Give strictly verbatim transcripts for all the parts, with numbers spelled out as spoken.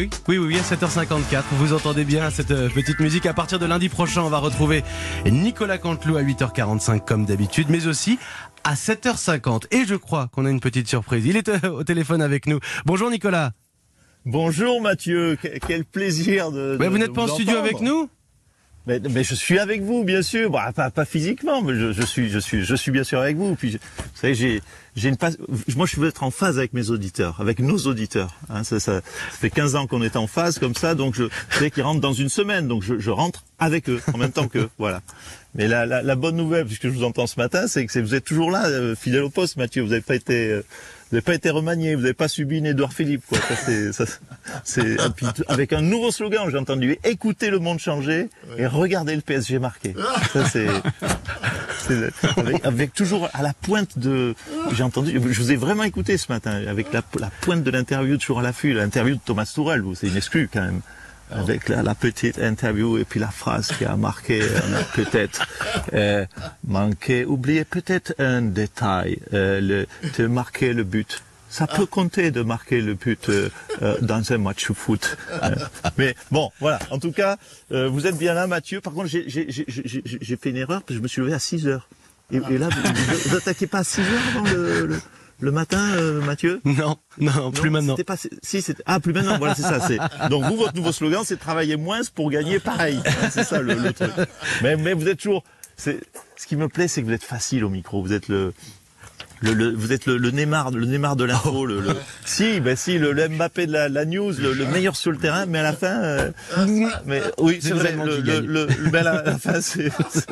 oui, oui, oui, oui, à sept heures cinquante-quatre. Vous entendez bien cette euh, petite musique. À partir de lundi prochain, on va retrouver Nicolas Canteloup à huit heures quarante-cinq comme d'habitude, mais aussi à sept heures cinquante. Et je crois qu'on a une petite surprise. Il est euh, au téléphone avec nous. Bonjour Nicolas. Bonjour Mathieu, quel plaisir de, mais de vous n'êtes de pas en vous studio entendre. avec nous? Mais, mais je suis avec vous, bien sûr. Bah, pas, pas physiquement, mais je, je suis, je suis, je suis bien sûr avec vous. Puis, je, vous savez, j'ai, j'ai une phase. Moi, je veux être en phase avec mes auditeurs, avec nos auditeurs. Hein, ça, ça, ça fait quinze ans qu'on est en phase comme ça, donc je sais qu'ils rentrent dans une semaine, donc je, je rentre avec eux en même temps qu'eux. Voilà. Mais la, la, la bonne nouvelle, puisque je vous entends ce matin, c'est que c'est, vous êtes toujours là, euh, fidèle au poste, Mathieu. Vous n'avez pas été, euh, vous n'avez pas été remanié, vous n'avez pas subi une Édouard Philippe, quoi. Ça, c'est, ça, c'est, et puis, avec un nouveau slogan, j'ai entendu, écoutez le monde changer et regardez le P S G marqué. Ça, c'est, c'est avec, avec toujours à la pointe de, j'ai entendu, je vous ai vraiment écouté ce matin, avec la, la pointe de l'interview toujours à l'affût, l'interview de Thomas Tourelle, c'est une exclue quand même. Avec la, la petite interview et puis la phrase qui a marqué, on a peut-être euh, manqué, oublié peut-être un détail, euh, le, de marquer le but. Ça peut compter de marquer le but euh, euh, dans un match de foot. Euh, mais bon, voilà. En tout cas, euh, vous êtes bien là, Mathieu. Par contre, j'ai, j'ai, j'ai, j'ai, j'ai fait une erreur parce que je me suis levé à six heures. Et, et là, vous, vous, vous attaquez pas à six heures avant le... le Le matin, euh, Mathieu? Non, non, plus non, maintenant. C'était pas, si, c'était, ah, plus maintenant, voilà, c'est ça, c'est, donc vous, votre nouveau slogan, c'est travailler moins pour gagner pareil. C'est ça, le, le truc. Mais, mais vous êtes toujours, c'est, ce qui me plaît, c'est que vous êtes facile au micro, vous êtes le, le, le vous êtes le, le Neymar, le Neymar de l'info, oh. le, le, si, ben si, le, le Mbappé de la, la news, le, le meilleur sur le terrain, mais à la fin, euh, mais oui, c'est vrai, le, le, le, le, mais à la, à la fin, c'est,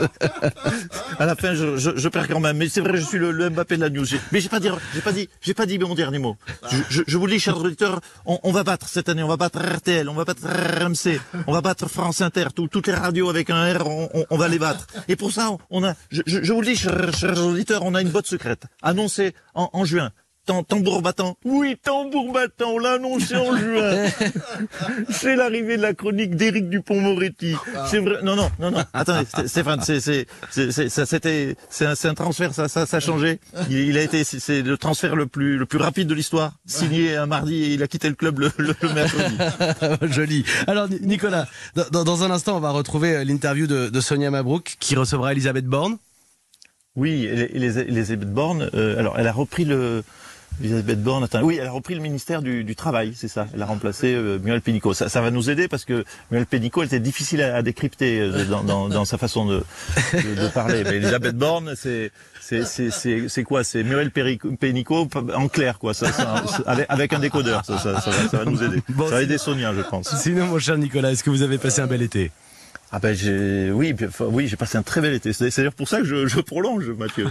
à la fin, je, je, je perds quand même. Mais c'est vrai, je suis le, le Mbappé de la news. J'ai, mais j'ai pas dit, j'ai pas dit, j'ai pas dit mon dernier mot. Je, je, je vous le dis, chers auditeurs, on, on va battre cette année, on va battre R T L, on va battre R M C, on va battre France Inter, tout, toutes les radios avec un R, on, on, on va les battre. Et pour ça, on a, je, je, je vous le dis, chers, chers auditeurs, on a une botte secrète annoncée en, en juin. Tambour battant. Oui, tambour battant, on l'a annoncé en juin. C'est l'arrivée de la chronique d'Éric Dupond-Moretti. Ah. C'est vrai. Non, non, non, non. Attendez, Stéphane, c'est, c'est, c'est, c'est, ça, c'était, c'est un, c'est un transfert, ça, ça, ça a changé. Il, il a été, c'est, c'est le transfert le plus, le plus rapide de l'histoire. Signé un mardi et il a quitté le club le, le, le mercredi. Joli. Alors, Nicolas, dans, dans un instant, on va retrouver l'interview de, de Sonia Mabrouk qui recevra Elisabeth Borne. Oui, Elisabeth Borne, euh, alors elle a repris le, Elisabeth Borne, attends, oui, elle a repris le ministère du, du Travail, c'est ça. Elle a remplacé euh, Muriel Pénicaud. Ça, ça va nous aider parce que Muriel Pénicaud, elle était difficile à, à décrypter euh, dans, dans, dans sa façon de, de, de parler. Mais Elisabeth Borne, c'est, c'est, c'est, c'est, c'est quoi? C'est Muriel Pénicaud en clair, quoi. Ça, ça, avec, avec un décodeur, ça, ça, ça, va, ça va nous aider. Bon, ça va aider Sonia, je pense. Sinon, mon cher Nicolas, est-ce que vous avez passé un bel été? Ah ben j'ai oui oui j'ai passé un très bel été. C'est d'ailleurs pour ça que je, je prolonge, Mathieu.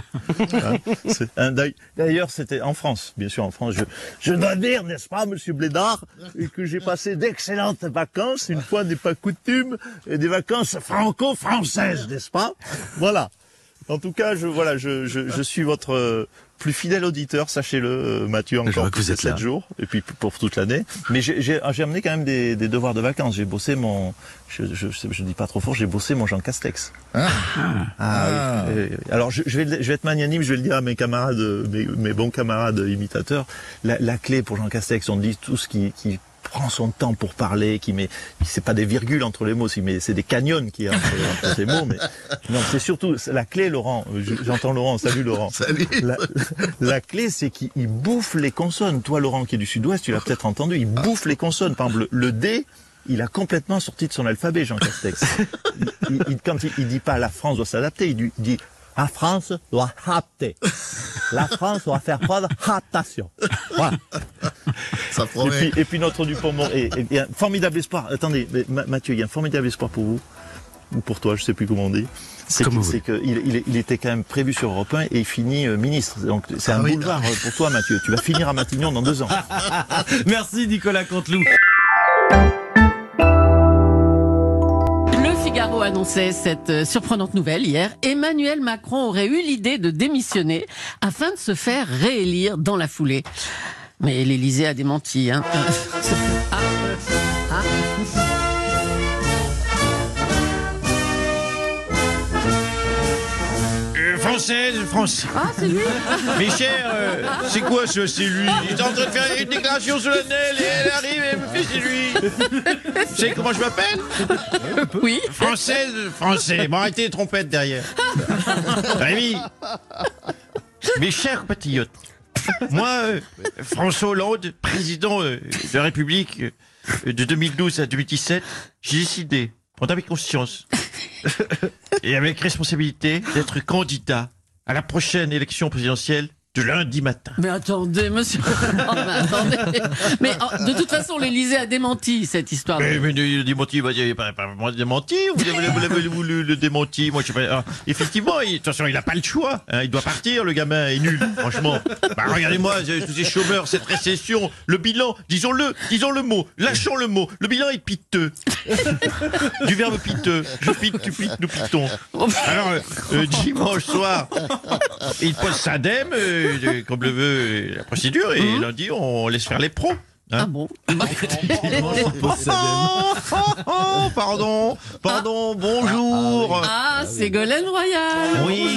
Hein, d'ailleurs c'était en France, bien sûr en France. Je, je dois dire, n'est-ce pas, Monsieur Blédard, que j'ai passé d'excellentes vacances. Une fois n'est pas coutume, et des vacances franco-françaises, n'est-ce pas? Voilà. En tout cas, je voilà, je je, je suis votre euh, plus fidèle auditeur, sachez-le, Mathieu, encore plus de sept jours, et puis pour toute l'année. Mais j'ai, j'ai, j'ai amené quand même des, des devoirs de vacances. J'ai bossé mon, je, je, je, je dis pas trop fort, j'ai bossé mon Jean Castex. Ah, ah, ah. Oui. Alors je, je vais, je vais être magnanime, je vais le dire à mes camarades, mes, mes bons camarades imitateurs. La, la clé pour Jean Castex, on dit tout ce qui, qui prend son temps pour parler, qui met, c'est pas des virgules entre les mots, mais c'est des canyons qui entre, entre ces mots, mais non, c'est surtout la clé, Laurent. J'entends Laurent. Salut Laurent. Salut. La, la clé, c'est qu'il bouffe les consonnes. Toi, Laurent, qui est du Sud-Ouest, tu l'as peut-être entendu. Il bouffe les consonnes. Par exemple, le, le D, il a complètement sorti de son alphabet, Jean Castex. Il, il, quand il, il dit pas la France doit s'adapter, il dit la France doit adapter. La France doit faire preuve d'adaptation. Voilà. Ça promet. Et puis, et puis notre Dupond-Moretti, il y a un formidable espoir. Attendez, Mathieu, il y a un formidable espoir pour vous, ou pour toi, je sais plus comment on dit. C'est qu'il c'est que il, il, il était quand même prévu sur Europe un et il finit euh, ministre. Donc c'est un ah oui, boulevard non. pour toi, Mathieu. Tu vas finir à Matignon dans deux ans. Merci Nicolas Canteloup. Figaro annonçait cette surprenante nouvelle hier. Emmanuel Macron aurait eu l'idée de démissionner afin de se faire réélire dans la foulée. Mais l'Élysée a démenti. Hein. Ah, ah. Française, Français. Ah, c'est lui. Mes chers, euh, c'est quoi ce c'est lui? Il est en train de faire une déclaration solennelle et elle arrive et elle me fait c'est lui. Vous savez comment je m'appelle? Oui. Française, français. Bon, arrêtez les trompettes derrière. Rémi, mes chers compatriotes, moi, euh, François Hollande, président euh, de la République euh, de deux mille douze à deux mille dix-sept, j'ai décidé, prendre avec conscience et avec responsabilité, d'être candidat à la prochaine élection présidentielle de lundi matin. Mais attendez, monsieur. Oh, mais attendez. Mais oh, de toute façon, l'Élysée a démenti cette histoire. Mais, mais le démenti, bah, il pas, pas vraiment démenti, vous avez, vous avez voulu le démenti, moi je sais pas. Alors, effectivement, il, attention, il a pas le choix, hein, il doit partir, le gamin est nul, franchement. Bah, regardez-moi, tous ces chômeurs, cette récession, le bilan, disons-le, disons le mot, lâchons le mot, le bilan est piteux. Du verbe piteux, je pite, tu pites, nous pitons. Alors, euh, euh, dimanche soir, il pose sa dème, euh, de- comme le veut la procédure, et lundi, on laisse faire les pros. Hein. Ah bon. Bah, Oh, oh, oh, pardon, pardon, bonjour. Ah, Ségolène Royal. Oui,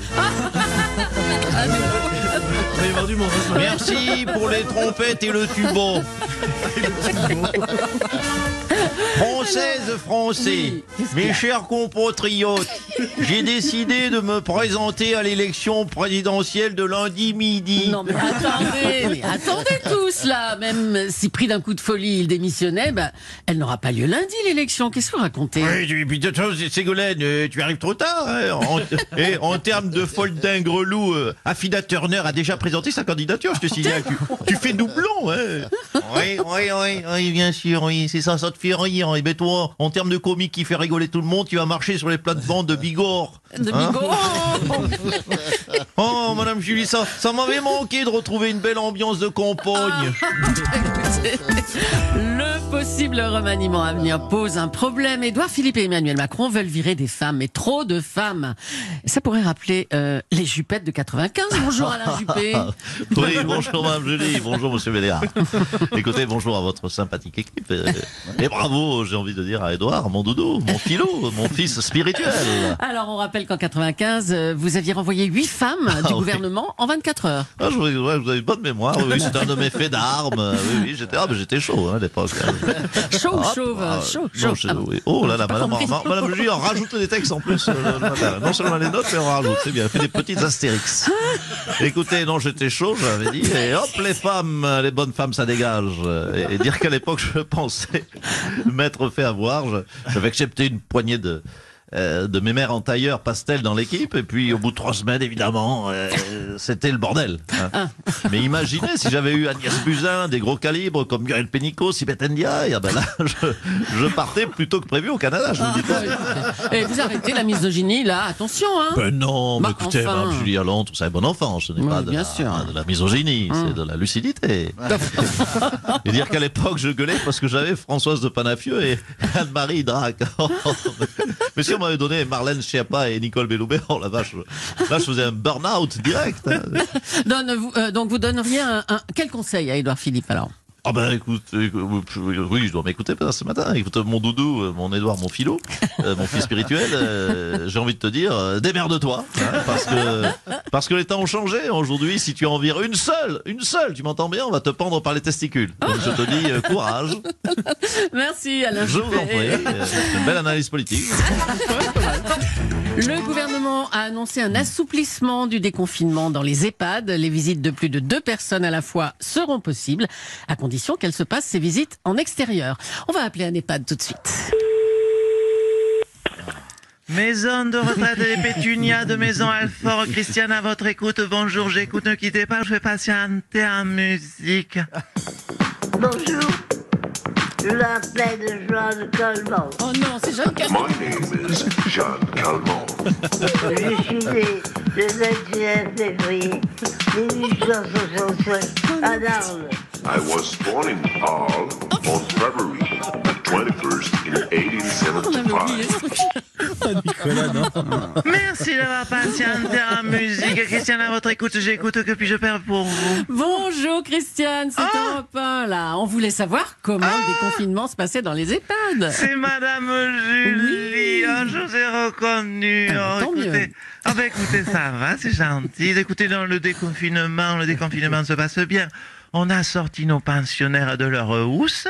Vous avez vendu mon restaurant. merci pour les trompettes et le tuban. Françaises, Français, Oui, qu'est-ce qu'il y mes a chers compatriotes, j'ai décidé de me présenter à l'élection présidentielle de lundi midi. Non mais attendez, mais attendez tous là. Même si pris d'un coup de folie il démissionnait, bah, elle n'aura pas lieu lundi l'élection. Qu'est-ce que vous racontez? Oui, tu- puis de toute façon, Ségolène, euh, tu arrives trop tard. Hein. En, et en termes de folle dingue relou, euh, Affida Turner a déjà présenté sa candidature, je te signale. Tu, tu fais doublon. Hein. Oui, oui, oui, oui, bien sûr, oui, c'est ça, ça te fait rire. Et ben toi, en termes de comique qui fait rigoler tout le monde, tu vas marcher sur les plates-bandes de Bigorre. De Hein. Bigorre. Oh, Madame Julie, ça, ça m'avait manqué de retrouver une belle ambiance de campagne. Écoutez, le possible remaniement à venir pose un problème. Édouard Philippe et Emmanuel Macron veulent virer des femmes, mais trop de femmes. Ça pourrait rappeler euh, les Jupettes de quatre-vingt-quinze. Bonjour Alain Juppé. Oui, bonjour Mme Julie, bonjour Monsieur Béléard. Écoutez, bonjour à votre sympathique équipe. euh, Et bravo, j'ai envie de dire à Edouard, mon doudou, mon philou, mon fils spirituel. Alors on rappelle qu'en quatre-vingt-quinze, euh, vous aviez renvoyé huit femmes du oui. gouvernement en vingt-quatre heures. Ah, je, ouais, vous avez une bonne mémoire, oui, oui, c'était un de mes faits d'armes. Oui, oui, j'étais, ah, mais j'étais chaud hein, à l'époque. Chaud ou Hop, chauve ah, chaud, non, chaud. je- Ah bon. oui. Oh là là, J'ai pas madame, compris. ma- madame Julie en rajoute des textes en plus. euh, le matin. Non seulement les notes, mais on rajoute. C'est bien, elle fait des petites astérix. Écoutez, non, j'étais chaud, j'avais dit. Et hop, les femmes, les bonnes femmes, ça dégage. Et, et dire qu'à l'époque, je pensais m'être fait avoir. Je- J'avais accepté une poignée de... euh, de mes mères en tailleur pastel dans l'équipe, et puis au bout de trois semaines, évidemment, euh, c'était le bordel. hein. Mais imaginez si j'avais eu Agnès Buzyn, des gros calibres comme Muriel Pénicaud, Sibeth Ndiaye, ah ben là, je, je partais plus tôt que prévu au Canada, je vous le dis pas. Et vous arrêtez la misogynie là, attention hein. Ben non, mais Bah, écoutez, enfin. Madame Julie Allon, tout ça est bon enfant, ce n'est Oui, pas de bien la, sûr. de la misogynie, c'est de la lucidité. Et dire qu'à l'époque, je gueulais parce que j'avais Françoise de Panafieux et Anne-Marie Drac. Mais si on m'avait donné Marlène Schiappa et Nicole Belloubet, oh la vache, là je faisais un burn-out direct. hein. Donne, vous, euh, donc vous donneriez un, un- quel conseil à Édouard Philippe alors? Ah ben écoute, euh, oui, je dois m'écouter ce matin. Écoute, mon doudou, euh, mon Édouard, mon philo, euh, mon fils spirituel, euh, j'ai envie de te dire, euh, démerde-toi, hein, parce que parce que les temps ont changé. Aujourd'hui, si tu en vires une seule, une seule, tu m'entends bien, on va te pendre par les testicules. Donc je te dis euh, courage. Merci Alain Je vous en Juppé. prie. euh, C'est une belle analyse politique. Le gouvernement a annoncé un assouplissement du déconfinement dans les EHPAD. Les visites de plus de deux personnes à la fois seront possibles, à condition qu'elles se passent ces visites en extérieur. On va appeler un EHPAD tout de suite. Maison de retraite des Pétunias de Maison Alfort, Christiane à votre écoute. Bonjour, j'écoute, ne quittez pas, je vais patienter en musique. Bonjour, je m'appelle Joanne Colmont. Oh non, c'est Jeanne Calment. My name is Jean Calment. Je suis né le vingt et un février mille huit cent soixante-cinq à Arles. I was born in Arles on February the twenty-first in On avait oublié eighteen seventy-five. Merci d'avoir patienté en musique. Christiane, à votre écoute, j'écoute, que puis-je faire pour vous? Bonjour Christiane, c'est Ah Europe un là. On voulait savoir comment le déconfinement se passait dans les EHPAD. C'est Madame Julie. Oui. Ah, je vous ai reconnu. Ah, Oh, tant écoutez. mieux. Ah, bah, écoutez, ça va, c'est gentil. Écoutez, dans le déconfinement, le déconfinement se passe bien. On a sorti nos pensionnaires de leur housse.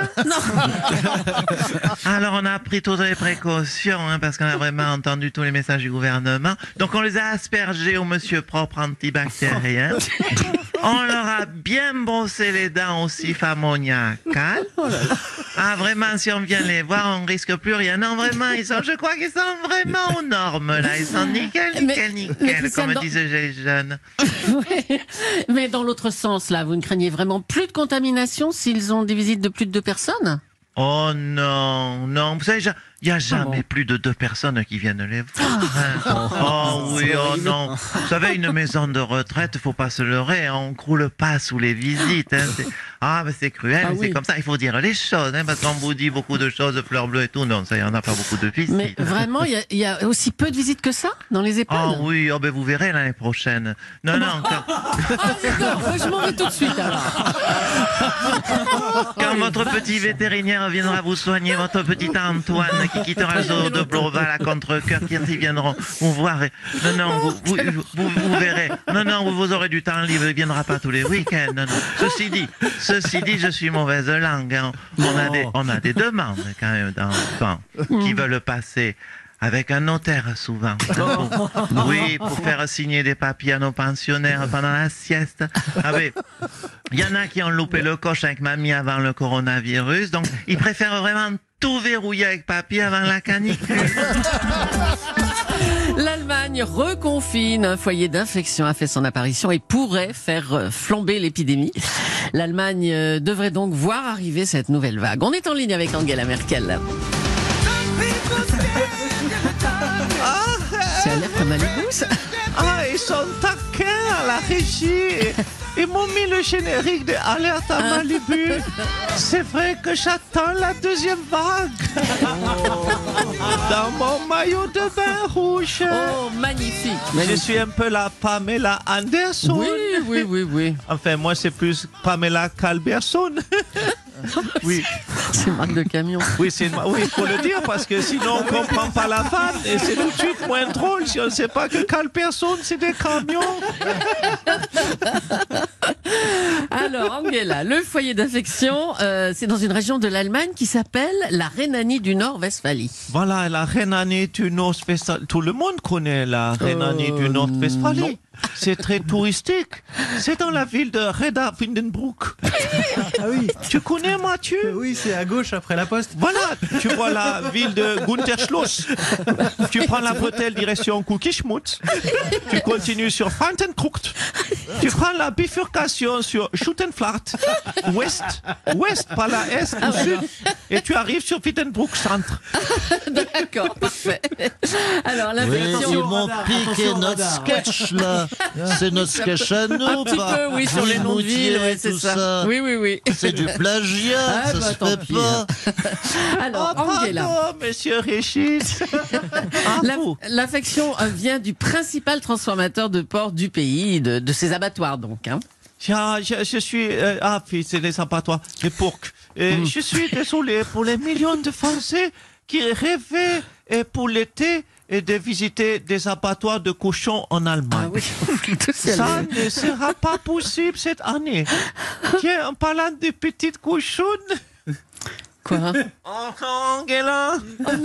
Alors, on a pris toutes les précautions, hein, parce qu'on a vraiment entendu tous les messages du gouvernement. Donc, on les a aspergés au monsieur propre antibactérien. On leur a bien brossé les dents au sif ammoniacal. Ah, vraiment, si on vient les voir, on risque plus rien. Non, vraiment, ils sont, je crois qu'ils sont vraiment aux normes, là. Ils sont nickel, nickel, Mais- nickel, mais Christiane, comme dans- disaient les jeunes. Ouais. Mais dans l'autre sens, là, vous ne craignez vraiment plus de contamination s'ils ont des visites de plus de deux personnes? Oh non, non, vous savez, il n'y a jamais bon plus de deux personnes qui viennent les voir. hein. Oh oui, oh non. Vous savez, une maison de retraite, faut pas se leurrer, hein, on croule pas sous les visites. hein. C'est- Ah, mais c'est cruel, Ah mais c'est oui. comme ça, il faut dire les choses, hein, parce qu'on vous dit beaucoup de choses, fleurs bleues et tout, non, ça, il n'y en a pas beaucoup de visites. Mais vraiment, il y a- il y, a aussi peu de visites que ça dans les EHPAD? Oh oui, oh ben vous verrez l'année prochaine. Non, non, quand, Ah d'accord, je m'en vais tout de suite alors. quand votre petit vétérinaire viendra vous soigner, votre petit Antoine qui quittera le zoo de Bloval à contre-cœur, quand ils viendront vous voir. et- Non, non, vous, vous, vous, vous verrez. Non, non, vous, vous aurez du temps libre, il ne viendra pas tous les week-ends. Non, non. Ceci dit, ceci dit, je suis mauvaise langue. hein. On a des, on a des demandes quand même d'enfants qui veulent passer avec un notaire souvent. Pour- oui, pour faire signer des papiers à nos pensionnaires pendant la sieste. Ah oui. Il y en a qui ont loupé le coche avec mamie avant le coronavirus, donc ils préfèrent vraiment tout verrouiller avec papier avant la canicule. L'Allemagne reconfine. Un foyer d'infection a fait son apparition et pourrait faire euh, flamber l'épidémie. L'Allemagne euh, devrait donc voir arriver cette nouvelle vague. On est en ligne avec Angela Merkel. C'est alerte à Malibu, ça? Ah, ils sont taquins à la régie. Ils m'ont mis le générique de Alerte à Malibu. C'est vrai que j'attends la deuxième vague. Dans mon maillot de bain rouge. Oh, magnifique. Je magnifique. suis un peu la Pamela Anderson. Oui, oui, oui, oui. Enfin, moi, c'est plus Pamela Calberson. Oui, C'est une marque de camion. oui, c'est une- oui, il faut le dire parce que sinon on comprend pas la vanne et c'est tout de suite moins drôle si on ne sait pas que Calberson c'est des camions. Alors, Angela, le foyer d'infection, euh, c'est dans une région de l'Allemagne qui s'appelle la Rhénanie du Nord-Westphalie. Voilà, la Rhénanie du Nord-Westphalie. Tout le monde connaît la Rhénanie Euh, du non. Nord-Westphalie. C'est très touristique. C'est dans la ville de Reda Windenbrook. Ah oui, Tu connais Mathieu? oui, c'est à gauche après la poste. Voilà, tu vois la ville de Gunterschloss. Tu prends la bretelle direction Kukischmutz. Tu continues sur Fantenkrucht. Tu prends la bifurcation sur Schuttenflacht. Ouest. Ouest, pas la Est, ou Sud. Et tu arrives sur Wittenbrook Centre. D'accord, parfait. Alors, Oui, l'infection... ils m'ont piqué notre sketch là. C'est notre sketch à nous. Un petit pas peu, oui, sur les noms de Vimoutier, villes, ouais, c'est tout ça. Oui, oui, oui. C'est du plagiat, Ah, ça bah, se tant fait pis, pas. Alors, Oh, Angela, pardon, monsieur Régis. Ah, la- vous. l'infection euh, vient du principal transformateur de porc du pays, de, de ses abattoirs donc. Hein. Ah, je, je suis... euh, ah, puis c'est les abattoirs, les porcs. Et Mm. Je suis désolé pour les millions de Français qui rêvaient et pour l'été et de visiter des abattoirs de cochons en Allemagne. Ah oui, tout ça, Ça le- ne sera pas possible cette année. Tiens, en parlant de petites cochonnes... Quoi? Oh, Angela.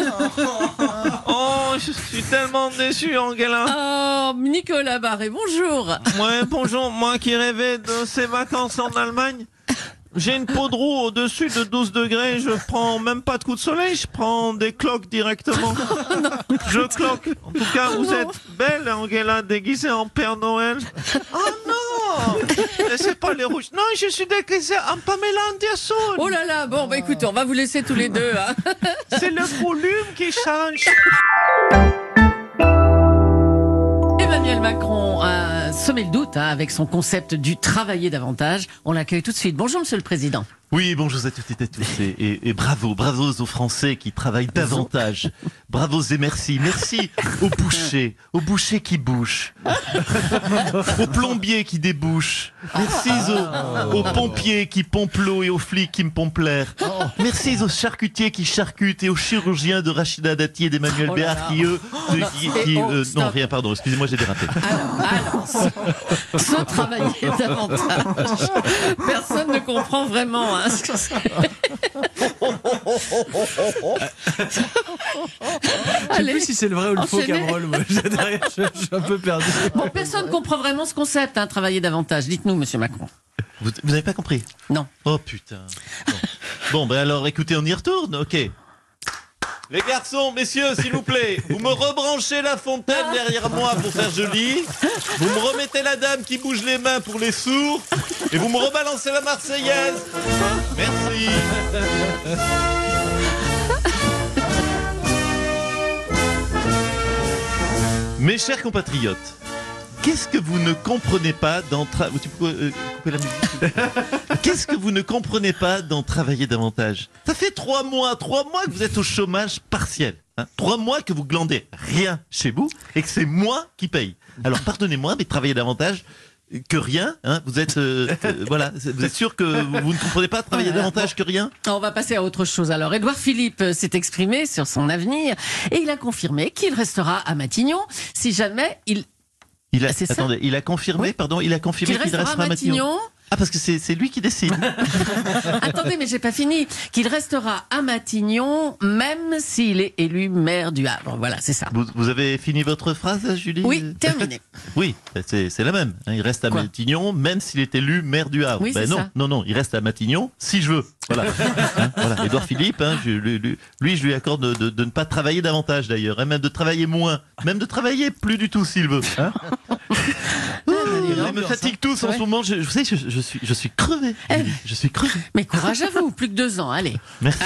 Oh, je suis tellement déçu, Angela. Oh, Nicolas Barré, bonjour. Ouais, bonjour, moi qui rêvais de ces vacances en Allemagne. J'ai une peau de roue au-dessus de douze degrés, je prends même pas de coup de soleil, je prends des cloques directement. Je cloque. En tout cas, vous êtes belle, Angela, déguisée en Père Noël. Oh non! C'est pas les rouges. Non, je suis déguisée en Pamela Anderson. Oh là là, bon, bah écoutez, on va vous laisser tous les deux. Hein. C'est le volume qui change. Emmanuel Macron a semé le doute hein, avec son concept du travailler davantage. On l'accueille tout de suite. Bonjour, Monsieur le Président. Oui, bonjour à toutes et à tous. Et, et, et bravo, bravo aux Français qui travaillent davantage. Bravo et merci. Merci aux bouchers, aux bouchers qui bouchent, aux plombiers qui débouchent. Merci aux, aux pompiers qui pompent l'eau et aux flics qui me pompent l'air. Merci aux charcutiers qui charcutent et aux chirurgiens de Rachida Dati et d'Emmanuel Oh là Béard là. qui, eux, qui, Et qui, oh, euh, stop. non, rien, pardon, excusez-moi, j'ai dérapé. Alors, alors, sans, sans travailler davantage, personne ne comprend vraiment. Hein, ce que c'est. Je sais Allez, plus si c'est le vrai ou le faux enchaînez. Cabrol. Moi, je, je- je suis un peu perdu. Bon, personne ne comprend vraiment ce concept, hein, travailler davantage. Dites-nous, monsieur Macron. Vous, vous n'avez pas compris? Non. Oh putain. Bon, bon ben alors écoutez, on y retourne, ok. Les garçons, messieurs, s'il vous plaît, vous me rebranchez la fontaine derrière moi pour faire joli. Vous me remettez la dame qui bouge les mains pour les sourds. Et vous me rebalancez la Marseillaise. Merci. Mes chers compatriotes, qu'est-ce que vous ne comprenez pas dans tra... Tu peux euh, couper la musique? Qu'est-ce que vous ne comprenez pas dans travailler davantage? Ça fait trois mois, trois mois que vous êtes au chômage partiel. Hein, trois mois que vous glandez rien chez vous et que c'est moi qui paye. Alors pardonnez-moi, mais travailler davantage que rien, hein, vous êtes, euh, euh, voilà, vous êtes sûr que vous ne comprenez pas travailler davantage que rien? On va passer à autre chose. Alors, Édouard Philippe euh, s'est exprimé sur son avenir et il a confirmé qu'il restera à Matignon si jamais il... Il a, C'est ça. attendez, il a confirmé, Oui. pardon, il a confirmé Qu'il qu'il restera restera à à Matignon. Matignon. Ah, parce que c'est c'est lui qui décide. Attendez, mais j'ai pas fini. Qu'il restera à Matignon même s'il est élu maire du Havre. Voilà, c'est ça. Vous, vous avez fini votre phrase, Julie? Oui, terminé. Oui, c'est c'est la même. hein. Il reste à Quoi Matignon, même s'il est élu maire du Havre. Oui, ben c'est non, ça. non, non, il reste à Matignon si je veux. Voilà. Hein, voilà. Édouard Philippe, hein, je- lui, lui- lui, je lui accorde de, de- de ne pas travailler davantage d'ailleurs, hein, même de travailler moins, même de travailler plus du tout s'il veut. Hein. Ils me fatiguent tous en Ouais. ce moment. Je, je sais, je, je suis, je suis crevé. Eh. Julie. Je suis crevé. Mais courage à vous, plus que deux ans, allez. Merci.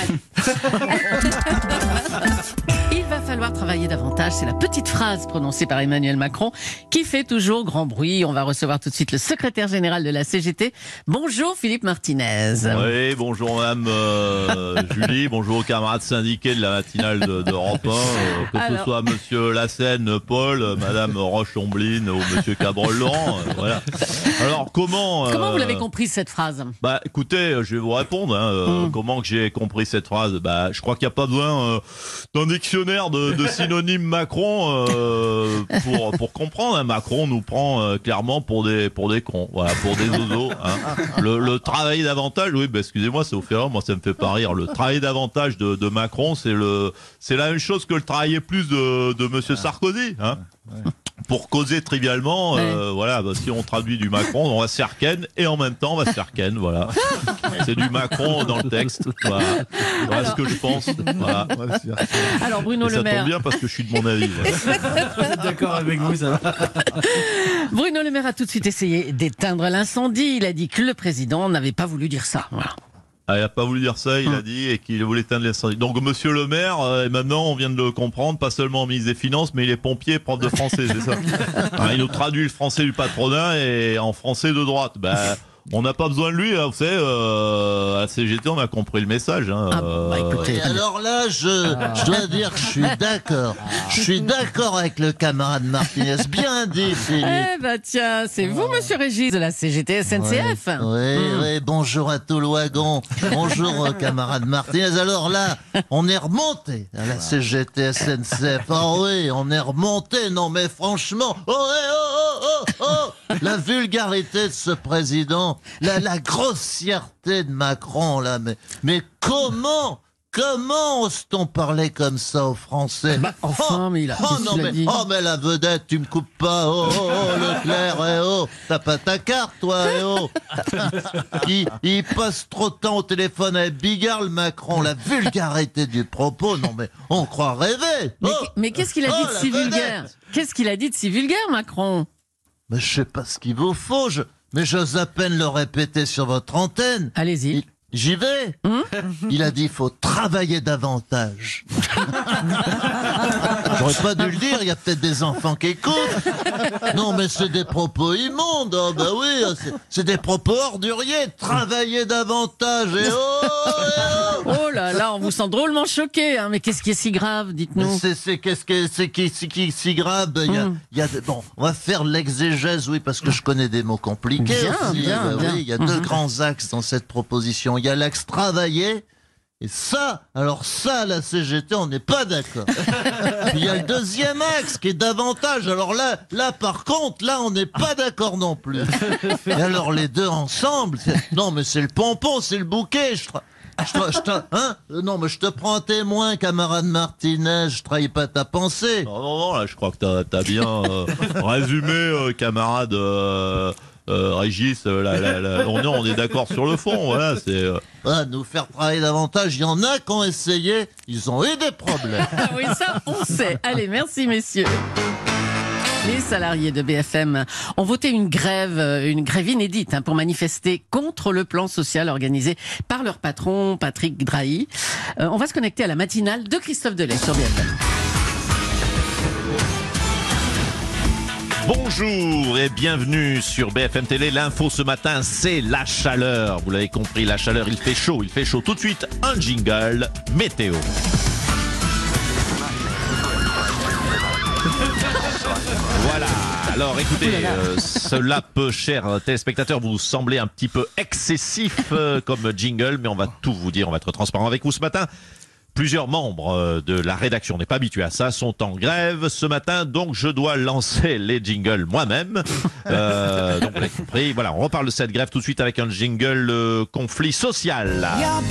Il va falloir travailler davantage, c'est la petite phrase prononcée par Emmanuel Macron qui fait toujours grand bruit. On va recevoir tout de suite le secrétaire général de la C G T. Bonjour Philippe Martinez. Oui, bonjour Madame euh, Julie, bonjour aux camarades syndiqués de la matinale de- d'Europe un, euh, que Alors. ce soit Monsieur Lassène, Paul, euh, Madame Roche-Ombline ou Monsieur Cabrol-Laurent, euh, voilà. Alors comment euh, Comment vous l'avez compris cette phrase? Bah écoutez, je vais vous répondre. Hein, euh, Mm. Comment que j'ai compris cette phrase? Bah je crois qu'il n'y a pas besoin euh, d'un dictionnaire de, de synonymes Macron euh, pour pour comprendre. Hein. Macron nous prend euh, clairement pour des pour des cons, voilà, pour des zozos. Hein. Le, le travail davantage, oui, bah, excusez-moi, c'est au fait, moi ça me fait pas rire. Le travail davantage de, de Macron, c'est le c'est la même chose que le travailler plus de de Monsieur Sarkozy. Hein. Pour causer trivialement, euh, voilà, bah, si on traduit du Macron, on va se faire ken et en même temps on va se faire ken, voilà. C'est du Macron dans le texte, voilà. Voilà ce que je pense, voilà. Alors Bruno Et Le ça Maire. tombe bien parce que je suis de mon avis. Voilà. Vous êtes d'accord avec vous, ça va? Bruno Le Maire a tout de suite essayé d'éteindre l'incendie. Il a dit que le président n'avait pas voulu dire ça. Voilà. Ah, il a pas voulu dire ça, il a dit et qu'il voulait éteindre l'incendie. Donc Monsieur le Maire, euh, et maintenant on vient de le comprendre, pas seulement ministre des Finances, mais il est pompier, prof de français, c'est ça. Hein, il nous traduit le français du patronat et en français de droite. Bah, on n'a pas besoin de lui, hein, vous savez, euh, à la C G T on a compris le message. Hein, Ah, bah, écoutez. Et alors là, je, je dois dire que je suis d'accord. Je suis d'accord avec le camarade Martinez. Bien dit, Philippe. Eh ben tiens, c'est vous, monsieur Régis de la C G T S N C F. Oui, oui, bonjour à tout le wagon. Bonjour, euh, camarade Martinez. Alors là, on est remonté à la C G T S N C F. Ah oui, on est remonté. Non, mais franchement, oh, eh, oh, oh, oh, oh, la vulgarité de ce président, la, la grossièreté de Macron, là, mais, mais comment Comment ose-t-on parler comme ça aux Français? Bah, enfin, mais il a- oh, qu'est-ce non, qu'il a mais, dit oh, mais la vedette, tu me coupes pas. Oh, oh, oh, Leclerc, eh oh. T'as pas ta carte, toi, eh oh. Il, il passe trop de temps au téléphone avec Bigard, le Macron. La vulgarité du propos, non, mais on croit rêver. Mais, Oh. mais qu'est-ce qu'il a dit Oh, de la si vedette. vulgaire? Qu'est-ce qu'il a dit de si vulgaire, Macron? Mais je sais pas ce qu'il vous faut, je, mais j'ose à peine le répéter sur votre antenne. Allez-y. Il, J'y vais. Hum Il a dit, faut travailler davantage. J'aurais pas dû le dire, il y a peut-être des enfants qui écoutent. Non, mais c'est des propos immondes. Oh, bah oui, c'est, c'est des propos orduriers. Travailler davantage. Et oh, et oh. Oh là là, on vous sent drôlement choqué, hein. Mais qu'est-ce qui est si grave, Mais dites-nous. c'est, c'est, qu'est-ce que, c'est qui, c'est qui, si grave? Il y a, Hum. il y a, bon, on va faire l'exégèse, oui, parce que je connais des mots compliqués Bien, aussi. bien, Bah bien. oui, il y a deux Mhm. grands axes dans cette proposition. Il y a l'axe travailler. Et ça, alors ça, la C G T, on n'est pas d'accord. Puis il y a le deuxième axe qui est davantage. Alors là, là par contre, là, on n'est pas d'accord non plus. Et alors les deux ensemble, c'est- non mais c'est le pompon, c'est le bouquet. Je tra- je tra- je tra- hein Euh, non mais je te prends un témoin, camarade Martinez. Je trahis pas ta pensée. Non, non, non, là, je crois que t'as, t'as bien euh, résumé, euh, camarade euh, euh, Régis. euh, la, la, la- non, non, on est d'accord sur le fond, voilà, c'est... euh, Ah, nous faire travailler davantage, il y en a qui ont essayé, ils ont eu des problèmes. Ah oui, ça, on sait. Allez, merci, messieurs. Les salariés de B F M ont voté une grève, euh, une grève inédite hein, pour manifester contre le plan social organisé par leur patron, Patrick Drahi. Euh, on va se connecter à la matinale de Christophe Delay sur B F M. Bonjour et bienvenue sur B F M Télé. L'info ce matin, c'est la chaleur. Vous l'avez compris, la chaleur, il fait chaud, il fait chaud. Tout de suite, un jingle météo. Voilà, alors écoutez, euh, cela peut, chers téléspectateurs, vous sembler un petit peu excessif euh, comme jingle, mais on va tout vous dire, on va être transparent avec vous ce matin. Plusieurs membres euh, de la rédaction, on n'est pas habitué à ça, sont en grève ce matin, donc je dois lancer les jingles moi-même. Euh, donc vous l'avez compris, voilà, on reparle de cette grève tout de suite avec un jingle euh, conflit social.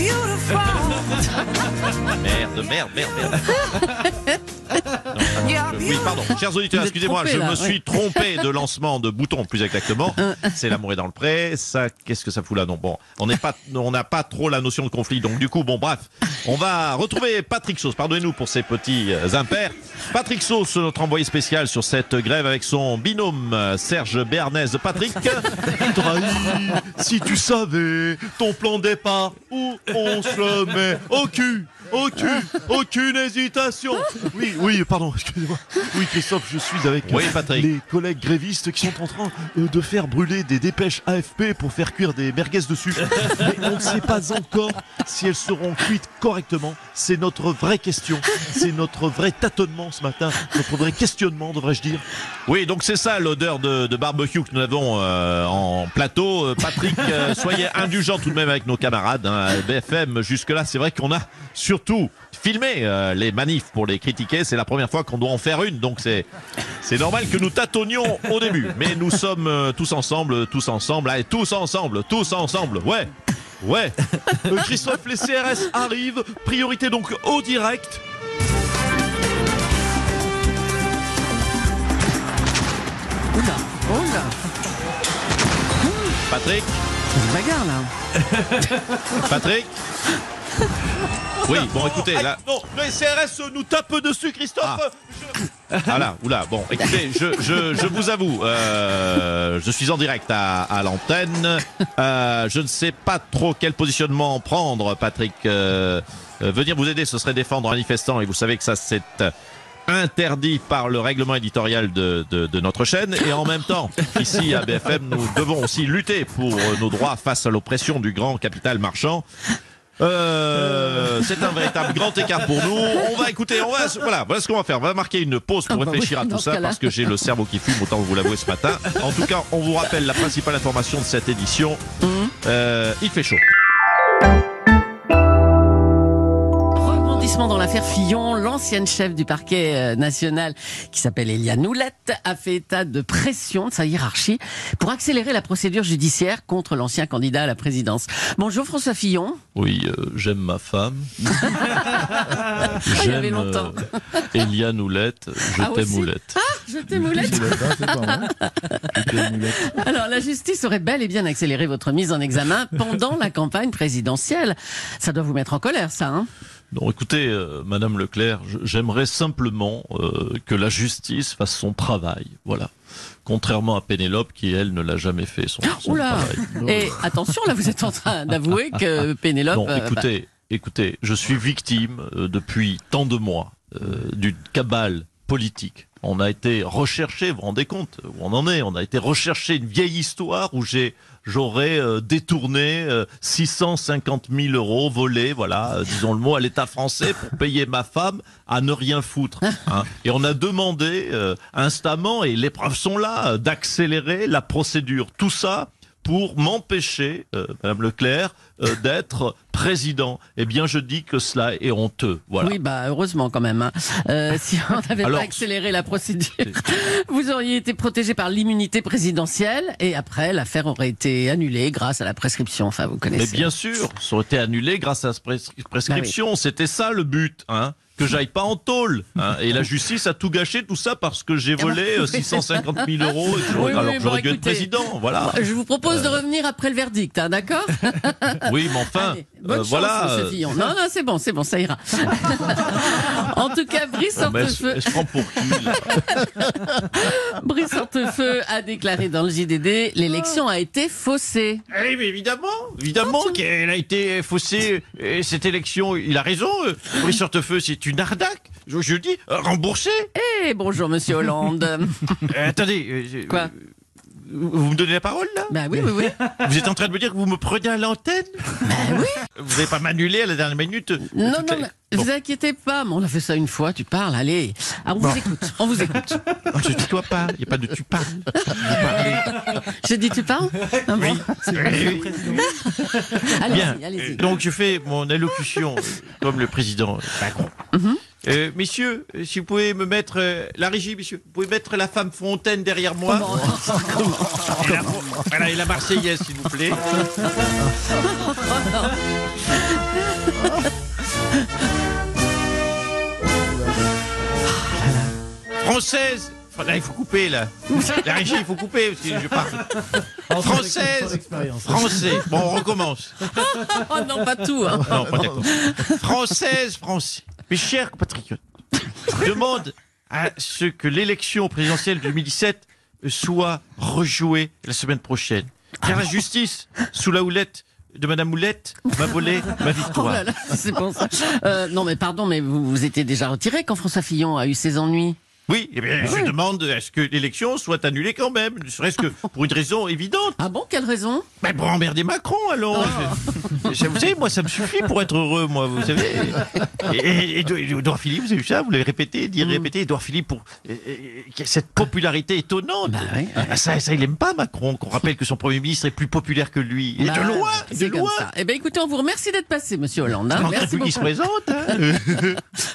Merde, merde, merde, merde. Non, je- oui, pardon, chers auditeurs, Vous êtes excusez-moi, trompé, je là, me suis oui. trompé de lancement de bouton, plus exactement. C'est l'amour est dans le pré. Ça, qu'est-ce que ça fout là? Non, bon, on n'est pas, on n'a pas trop la notion de conflit. Donc du coup, bon, bref, on va retrouver Patrick Sauce. Pardonnez-nous pour ces petits euh, impairs. Patrick Sauce, notre envoyé spécial sur cette grève avec son binôme euh, Serge Béarnaise. Patrick, Drahi, si tu savais ton plan de départ, où on se le met au cul, au cul, aucune hésitation. Oui, oui, pardon, excusez-moi. Oui, Christophe, je suis avec Oui, Patrick. les collègues grévistes qui sont en train euh, de faire brûler des dépêches A F P pour faire cuire des merguez dessus. Mais on ne sait pas encore si elles seront cuites correctement. C'est notre vraie question. C'est notre vrai tâtonnement ce matin. Notre vrai questionnement, devrais-je dire. oui, donc c'est ça l'odeur de, de barbecue que nous avons euh, en plateau. Euh, Patrick, euh, soyez indulgents tout de même avec nos camarades. Hein, à B F M, jusque-là, c'est vrai qu'on a surtout filmé euh, les manifs pour les critiquer. C'est la première fois qu'on doit en faire une, donc c'est c'est normal que nous tâtonnions au début. Mais nous sommes euh, tous ensemble, tous ensemble, allez, tous ensemble, tous ensemble, ouais. Ouais. Euh, Christophe, les C R S arrivent. Priorité donc au direct. Oula, oula, Patrick, une bagarre là. Patrick. Oui, bon, écoutez, là. Non, les C R S nous tapent dessus, Christophe. Ah. Ah là, oula, bon, écoutez, je, je, je vous avoue, euh, je suis en direct à, à l'antenne. Euh, je ne sais pas trop quel positionnement prendre, Patrick. Euh, euh, venir vous aider, ce serait défendre un manifestant, et vous savez que ça, c'est euh, interdit par le règlement éditorial de, de, de notre chaîne. Et en même temps, ici à B F M, nous devons aussi lutter pour euh, nos droits face à l'oppression du grand capital marchand. Euh, c'est un véritable grand écart pour nous. On va écouter, on va, voilà, voilà ce qu'on va faire. On va marquer une pause pour Ah bah réfléchir oui, à dans tout ce ça cas-là. parce que j'ai le cerveau qui fume, autant vous l'avouer ce matin. En tout cas, on vous rappelle la principale information de cette édition. Euh, il fait chaud. Rebondissement dans l'affaire Fillon, l'ancienne chef du parquet euh, national qui s'appelle Éliane Houlette a fait état de pression de sa hiérarchie pour accélérer la procédure judiciaire contre l'ancien candidat à la présidence. Bonjour François Fillon. Oui, euh, j'aime ma femme. il y avait longtemps. euh, Éliane Houlette. Je Ah, t'aime aussi Houlette. Je t'aime Houlette. Alors la justice aurait bel et bien accéléré votre mise en examen pendant la campagne présidentielle. Ça doit vous mettre en colère, ça, hein? Non, écoutez, euh, Madame Leclerc, je- j'aimerais simplement euh, que la justice fasse son travail. Voilà. Contrairement à Pénélope, qui elle ne l'a jamais fait son, son Oula. travail. Et attention, là, vous êtes en train d'avouer que Pénélope. Non, euh, écoutez, écoutez, je suis victime euh, depuis tant de mois euh, d'une cabale politique. On a été recherché, vous vous rendez compte où on en est, on a été recherché une vieille histoire où j'ai j'aurais euh, détourné euh, six cent cinquante mille euros volés, voilà, euh, disons le mot, à l'État français pour payer ma femme à ne rien foutre. Hein. Et on a demandé euh, instamment, et les preuves sont là, euh, d'accélérer la procédure. Tout ça pour m'empêcher, euh, Madame Leclerc, euh, d'être président. Eh bien, je dis que cela est honteux. Voilà. Oui, bah heureusement quand même. Hein. Euh, si on n'avait pas Alors, accéléré la procédure, vous auriez été protégé par l'immunité présidentielle et après l'affaire aurait été annulée grâce à la prescription. Enfin, vous Mais connaissez. bien sûr, ça aurait été annulé grâce à la pres- prescription. C'était ça le but, hein, que j'aille pas en tôle. Hein. Et la justice a tout gâché, tout ça parce que j'ai volé euh, six cent cinquante mille euros. Et que j'aurais- Oui, oui, alors bon, j'aurais dû être écoutez, président, voilà. Je vous propose de revenir après le verdict, hein, d'accord? Oui, mais enfin, Allez, bonne euh, chance, voilà. monsieur euh, Fillon. Non, non, c'est bon, c'est bon, ça ira. En tout cas, Brice non, mais elle, se- Hortefeux, elle se prend pour qui là Brice Hortefeux a déclaré dans le J D D, l'élection a été faussée. Eh, mais évidemment, évidemment qu'elle a été faussée, et cette élection, il a raison, euh, Brice Hortefeux, c'est une arnaque, je, je dis, euh, remboursée. Eh, bonjour, monsieur Hollande. Euh, attendez, euh, Quoi? euh, vous me donnez la parole là? Bah oui, oui, oui. Vous êtes en train de me dire que vous me prenez à l'antenne? Bah oui. Vous n'allez pas m'annuler à la dernière minute? Non, Toutes non, les- mais Bon. vous inquiétez pas, mais on a fait ça une fois, tu parles, allez. Ah, on vous écoute, on vous écoute. Je ne tutoie pas, il n'y a pas de tu parles. Vous parlez. J'ai dit tu parles? Ah bon. Oui. Oui. Bien. Allez-y, allez-y. Euh, Donc je fais mon allocution euh, comme le président Macron. Mhm. Euh, messieurs, euh, si vous pouvez me mettre euh, la régie, messieurs, vous pouvez mettre la femme Fontaine derrière moi. Comment Et la, voilà, et la Marseillaise, s'il vous plaît. Française. Là, il faut couper, là. La régie, il faut couper, parce que je parle. Française. Français. Bon, on recommence. Oh non, pas tout. Hein. Non, pas d'accord. Française, français. Mes chers compatriotes, je demande à ce que l'élection présidentielle de deux mille dix-sept soit rejouée la semaine prochaine. Car la justice, sous la houlette de Madame Moulette, m'a volé ma Oh victoire. là là, c'est bon ça. Euh, non mais pardon, mais vous, vous étiez déjà retiré quand François Fillon a eu ses ennuis. Oui, eh bien, je demande à ce que l'élection soit annulée quand même, ne serait-ce que pour une raison évidente. Ah bon, quelle raison? Ben, pour emmerder Macron, alors. Je- je- vous savez, moi, ça me suffit pour être heureux, moi, vous savez. Et, et, et Édouard Philippe, vous avez vu ça, vous l'avez répété, dit répété, Édouard Philippe, pour euh, euh, cette popularité étonnante. Bah oui. Ah, ça, ça, il aime pas Macron, qu'on rappelle que son Premier ministre est plus populaire que lui. Et Bah, de loin, de c'est comme loin. ça. Eh ben écoutez, on vous remercie d'être passé, monsieur Hollande. Hein. On Merci plus qui se beaucoup. présente. Hein.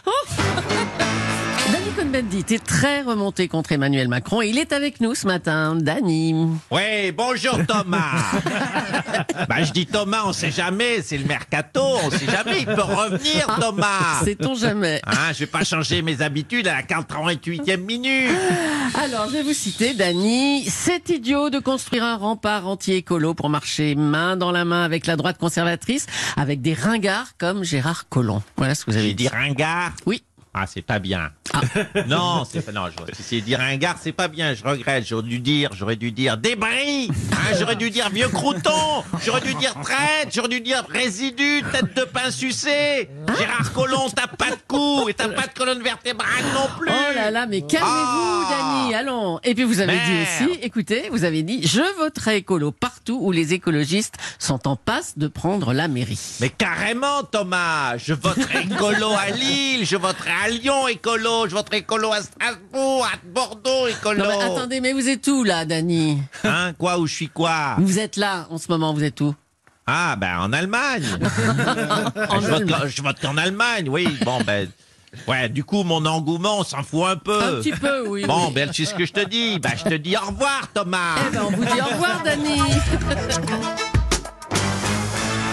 Danny Cohn-Bendit est très remonté contre Emmanuel Macron et il est avec nous ce matin. Danny. Ouais, bonjour Thomas. Bah, je dis Thomas, on sait jamais, c'est le mercato, on sait jamais, il peut revenir Thomas. Sait-on jamais. Hein, je vais pas changer mes habitudes à la quarante-huitième minute. Alors, je vais vous citer, Dany. C'est idiot de construire un rempart anti-écolo pour marcher main dans la main avec la droite conservatrice, avec des ringards comme Gérard Collomb. Voilà ce que vous avez J'ai dit. dit ringard. Oui. Ah, c'est pas bien. Non, c'est pas, non, je- si c'est dire ringard, c'est pas bien, je regrette, j'aurais dû dire, j'aurais dû dire débris, hein, j'aurais dû dire vieux crouton, j'aurais dû dire traite, j'aurais dû dire résidu, tête de pain sucée. Gérard Collomb, t'as pas de cou, et t'as pas de colonne vertébrale non plus. Oh là là, mais calmez-vous, Ah. Dany, allons. Et puis vous avez dit Merde. aussi, écoutez, vous avez dit, je voterai écolo partout où les écologistes sont en passe de prendre la mairie. Mais carrément, Thomas, je voterai écolo à Lille, je voterai à Lyon écolo, je voterai écolo à Strasbourg, à Bordeaux écolo. Non mais attendez, mais vous êtes où là, Dany? Hein, quoi, où je suis quoi? Vous êtes là, en ce moment, vous êtes où? Ah, ben en Allemagne. En je, vote, Allemagne. je vote qu'en Allemagne, oui. Bon, ben. Ouais, du coup, mon engouement, on s'en fout un peu. Un petit peu, oui. Bon, oui. ben, c'est ce que je te dis. Ben, je te dis au revoir, Thomas. Eh ben, on vous dit au revoir, Dany.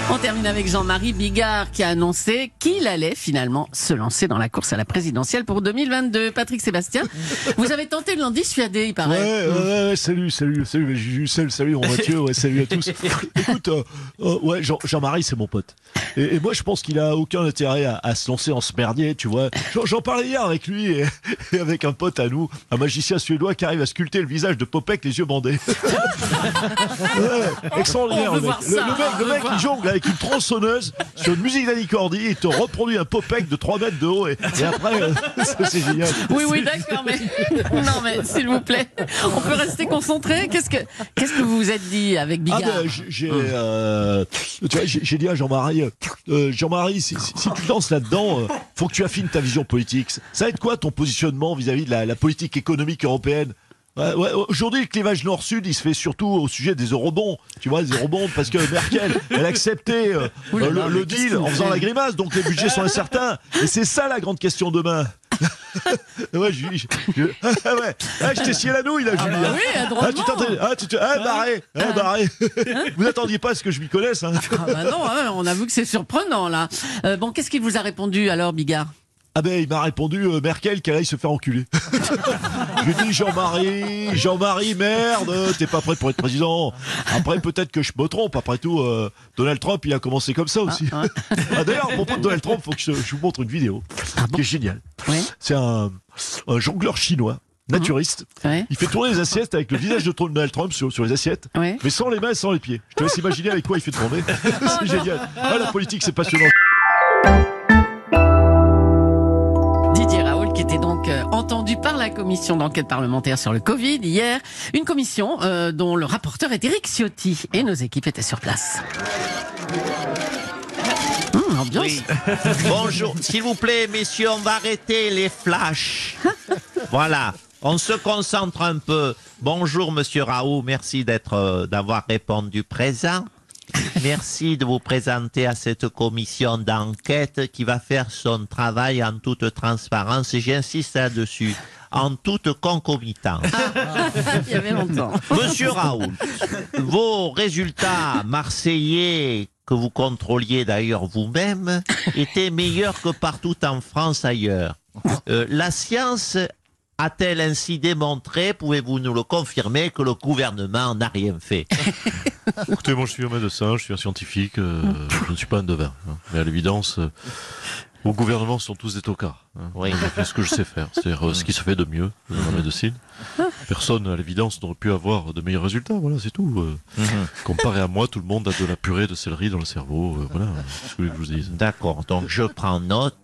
On termine avec Jean-Marie Bigard qui a annoncé qu'il allait finalement se lancer dans la course à la présidentielle pour deux mille vingt-deux. Patrick Sébastien, vous avez tenté de l'en dissuader, il paraît. Ouais, ouais, ouais, salut, salut, salut, Juju, salut, salut, mon Mathieu, ouais, salut à tous. Écoute, euh, euh, ouais, Jean, Jean-Marie, c'est mon pote. Et, et moi, je pense qu'il a aucun intérêt à, à se lancer en ce merdier, tu vois. J'en, j'en parlais hier avec lui et, et avec un pote à nous, un magicien suédois qui arrive à sculpter le visage de Popek, les yeux bandés. Ouais, extraordinaire, le mec. Le, le mec, le mec, il jongle avec une tronçonneuse sur une musique d'Annie Cordy, il te reproduit un Popek de trois mètres de haut et, et après, euh, c'est, c'est génial. Oui, oui, d'accord, mais non, mais s'il vous plaît, on peut rester concentré. Qu'est-ce que, qu'est-ce que vous vous êtes dit avec Bigard? Ah ben, j'ai, euh, tu vois, j'ai, j'ai dit à Jean-Marie, euh, Jean-Marie, si, si, si tu te lances là-dedans, euh, faut que tu affines ta vision politique. Ça va être quoi ton positionnement vis-à-vis de la, la politique économique européenne? Ouais, ouais, aujourd'hui, le clivage nord-sud, il se fait surtout au sujet des eurobonds. Tu vois, les eurobonds, parce que Merkel, elle a accepté euh, Oula, le, non, le mais qu'est-ce deal que en vous faisant faites la grimace, donc les budgets sont incertains. Et c'est ça la grande question demain. Ouais, je, je, je, ah ouais, ah, je t'ai scié la nouille là, Ah Julie. bah hein. oui, Ah, drôlement. tu t'entends, ah, tu te, ah, barré, ah, barré. Vous n'attendiez pas à ce que je m'y connaisse, hein. Ah bah non, hein, on avoue que c'est surprenant là. Euh, bon, qu'est-ce qu'il vous a répondu alors, Bigard? Ah ben, il m'a répondu, euh, Merkel, qu'elle aille se faire enculer. Je lui ai dit, Jean-Marie, Jean-Marie, merde, t'es pas prêt pour être président. Après, peut-être que je me trompe. Après tout, euh, Donald Trump, il a commencé comme ça aussi. Ah, ouais. Ah, d'ailleurs, à propos de Donald Trump, faut que je, je vous montre une vidéo Ah bon? qui est géniale. Oui. C'est un, un jongleur chinois, naturiste. Ouais. Il fait tourner les assiettes avec le visage de Donald Trump sur, sur les assiettes, Ouais. mais sans les mains et sans les pieds. Je te laisse imaginer avec quoi il fait tourner. C'est génial. Ah, la politique, c'est passionnant. Didier Raoult, qui était donc euh, entendu par la commission d'enquête parlementaire sur le Covid hier, une commission euh, dont le rapporteur est Éric Ciotti et nos équipes étaient sur place. Hum, ambiance. Oui. Bonjour, s'il vous plaît, messieurs, on va arrêter les flashs. Voilà, on se concentre un peu. Bonjour, monsieur Raoult, merci d'être, euh, d'avoir répondu présent. Merci de vous présenter à cette commission d'enquête qui va faire son travail en toute transparence, et j'insiste là-dessus, en toute concomitance. Il y avait longtemps. Monsieur Raoult, vos résultats marseillais, que vous contrôliez d'ailleurs vous-même, étaient meilleurs que partout en France ailleurs. Euh, la science a-t-elle ainsi démontré, pouvez-vous nous le confirmer, que le gouvernement n'a rien fait? Écoutez, moi je suis un médecin, je suis un scientifique, euh, je ne suis pas un devin. Hein. Mais à l'évidence, euh, au gouvernement sont tous des tocards. Hein. Oui. Je fais ce que je sais faire, c'est-à-dire euh, ce qui se fait de mieux dans la médecine. Personne, à l'évidence, n'aurait pu avoir de meilleurs résultats, voilà, c'est tout. Euh, Mhm. Comparé à moi, tout le monde a de la purée de céleri dans le cerveau, euh, voilà, c'est ce que je vous dise. D'accord, donc je prends note.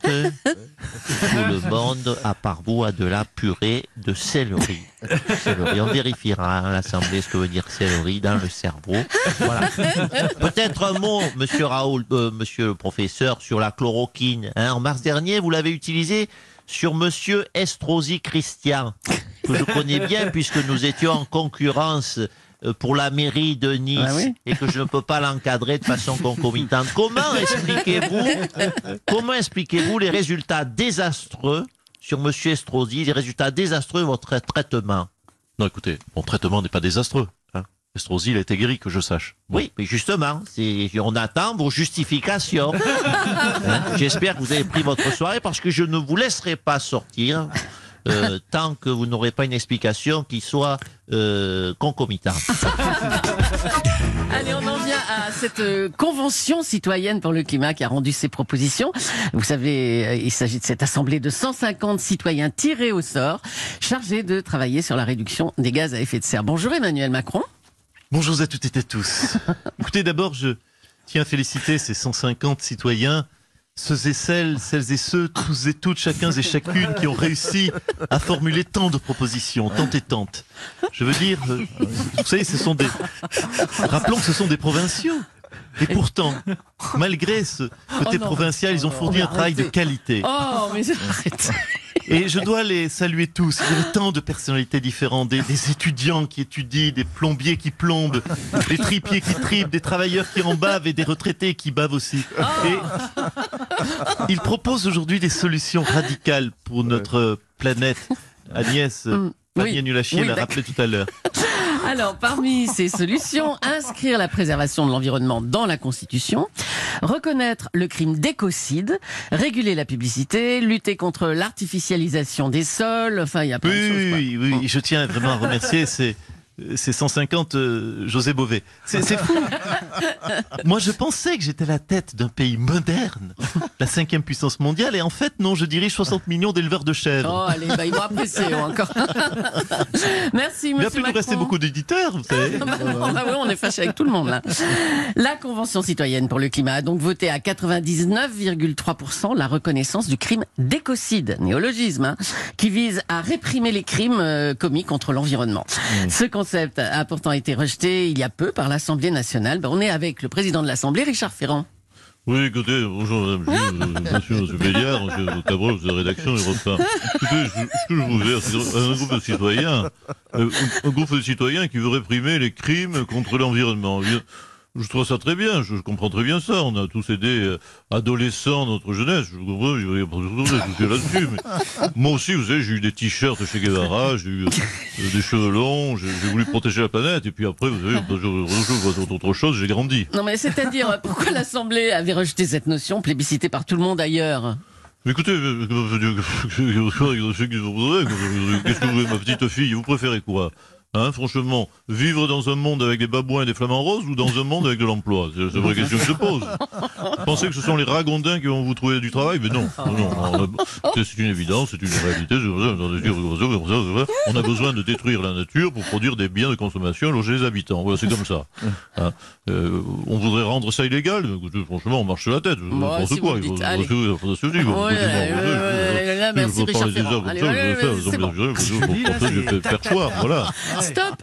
Tout le monde, à part vous, a de la purée de céleri. Céleri. On vérifiera à l'Assemblée ce que veut dire céleri dans le cerveau. Voilà. Peut-être un mot, monsieur Raoult, euh, monsieur le professeur, sur la chloroquine. Hein, en mars dernier, vous l'avez utilisé sur monsieur Estrosi Christian, que je connais bien puisque nous étions en concurrence euh, pour la mairie de Nice, Ah oui. et que je ne peux pas l'encadrer de façon concomitante. Comment expliquez-vous, comment expliquez-vous les résultats désastreux sur monsieur Estrosi, les résultats désastreux de votre traitement? Non, écoutez, mon traitement n'est pas désastreux. Hein. Estrosi, il a été guéri, que je sache. Bon. Oui, mais justement, c'est, on attend vos justifications. Hein, j'espère que vous avez pris votre soirée, parce que je ne vous laisserai pas sortir euh, tant que vous n'aurez pas une explication qui soit euh, concomitante. Allez, on en vient à cette euh, convention citoyenne pour le climat qui a rendu ses propositions. Vous savez, euh, il s'agit de cette assemblée de cent cinquante citoyens tirés au sort, chargés de travailler sur la réduction des gaz à effet de serre. Bonjour Emmanuel Macron. Bonjour à toutes et à tous. Écoutez, d'abord, je tiens à féliciter ces cent cinquante citoyens, ceux et celles, celles et ceux, tous et toutes, chacun et chacune qui ont réussi à formuler tant de propositions, tant et tant. Je veux dire, euh, vous savez, ce sont des... Rappelons que ce sont des provinciaux. Et pourtant, malgré ce côté Oh non. provincial, ils ont fourni Oh, un travail de arrêtez. qualité. Oh, mais arrête. Et je dois les saluer tous. Il y a tant de personnalités différentes, des, des étudiants qui étudient, des plombiers qui plombent, des tripiers qui tripent, des travailleurs qui en bavent et des retraités qui bavent aussi. Et ils proposent aujourd'hui des solutions radicales pour notre planète. Agnès Mm, oui. Pannier-Nulachier Oui, l'a d'accord. rappelé tout à l'heure. Alors, parmi ces solutions, inscrire la préservation de l'environnement dans la Constitution, reconnaître le crime d'écocide, réguler la publicité, lutter contre l'artificialisation des sols, enfin, il y a plein oui, de choses. Quoi. Oui, oui, oui, je tiens vraiment à remercier ces, ces cent cinquante euh, José Bové. C'est c'est fou. Moi, je pensais que j'étais la tête d'un pays moderne, la cinquième puissance mondiale, et en fait, non, je dirige soixante millions d'éleveurs de chèvres. Oh, allez, bah, ils vont apprécier encore. Merci, Il va monsieur plus nous Macron. rester beaucoup d'éditeurs, vous savez. Ah oui, on est fâché avec tout le monde là. La Convention citoyenne pour le climat a donc voté à quatre-vingt-dix-neuf virgule trois pour cent la reconnaissance du crime d'écocide, néologisme, hein, qui vise à réprimer les crimes euh, commis contre l'environnement. Mmh. Ce concept a pourtant été rejeté il y a peu par l'Assemblée nationale. Ben, on est avec le président de l'Assemblée, Richard Ferrand. Oui, écoutez, bonjour madame Gilles, euh, monsieur, monsieur Béliard, monsieur Cabrol, de la rédaction Europe un. Écoutez, je- ce que je vous dire, c'est un groupe de citoyens, euh, un, un groupe de citoyens qui veut réprimer les crimes contre l'environnement. Je- Je trouve ça très bien, je, je comprends très bien ça. On a tous aidé euh, adolescents, notre jeunesse, je comprends, il n'y a pas de souci là-dessus. Mais moi aussi, vous savez, j'ai eu des t-shirts chez Guevara, j'ai eu euh, des cheveux longs, j'ai j'ai voulu protéger la planète, et puis après, vous savez, je, je vois autre chose, j'ai grandi. Non mais c'est-à-dire, pourquoi l'Assemblée avait rejeté cette notion plébiscitée par tout le monde ailleurs? Mais écoutez, euh, qu'est-ce que vous voulez, ma petite fille, vous préférez quoi? Hein, franchement, vivre dans un monde avec des babouins et des flamants roses ou dans un monde avec de l'emploi? C'est la vraie question que je pose. Vous pensez que ce sont les ragondins qui vont vous trouver du travail? Mais non, non, non. C'est une évidence, c'est une réalité. On a besoin de détruire la nature pour produire des biens de consommation et loger les habitants. Voilà, c'est comme ça. Hein, euh, on voudrait rendre ça illégal, mais écoutez, franchement, on marche sur la tête. Bon, N'importe si quoi. vous Il faut, dites, allez. il faut- il faut se dire. Oui, euh, merci Richard Ferrand. Allez, allez, allez, c'est bon. Je vais faire choix, voilà. Stop.